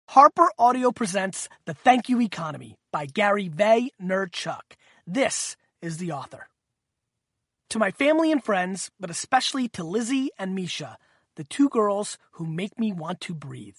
Harper Audio presents The Thank You Economy by Gary Vaynerchuk. This is the author. To my family and friends, but especially to Lizzie and Misha, the two girls who make me want to breathe.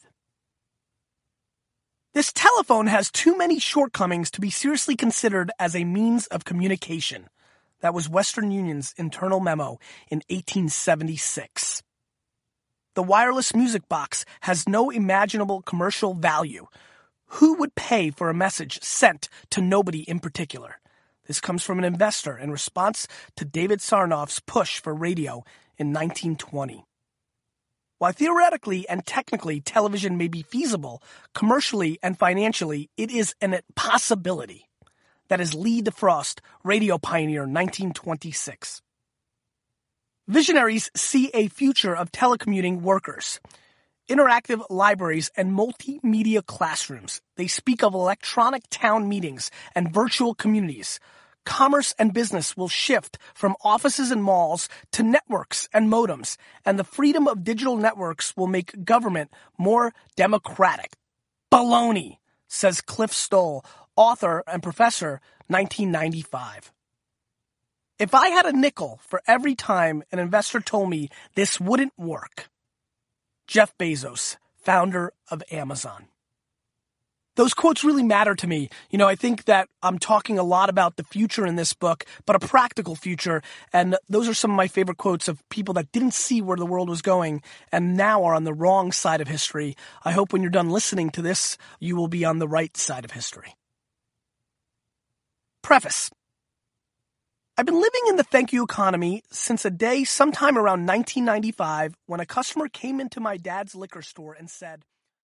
This telephone has too many shortcomings to be seriously considered as a means of communication. That was Western Union's internal memo in 1876. The wireless music box has no imaginable commercial value. Who would pay for a message sent to nobody in particular? This comes from an investor in response to David Sarnoff's push for radio in 1920. While theoretically and technically television may be feasible, commercially and financially, it is an impossibility. That is Lee DeFrost, radio pioneer, 1926. Visionaries see a future of telecommuting workers, interactive libraries, and multimedia classrooms. They speak of electronic town meetings and virtual communities. Commerce and business will shift from offices and malls to networks and modems, and the freedom of digital networks will make government more democratic. Baloney, says Cliff Stoll, author and professor, 1995. If I had a nickel for every time an investor told me this wouldn't work. Jeff Bezos, founder of Amazon. Those quotes really matter to me. I think that I'm talking a lot about the future in this book, but a practical future. And those are some of my favorite quotes of people that didn't see where the world was going and now are on the wrong side of history. I hope when you're done listening to this, you will be on the right side of history. Preface. I've been living in the thank you economy since a day sometime around 1995 when a customer came into my dad's liquor store and said,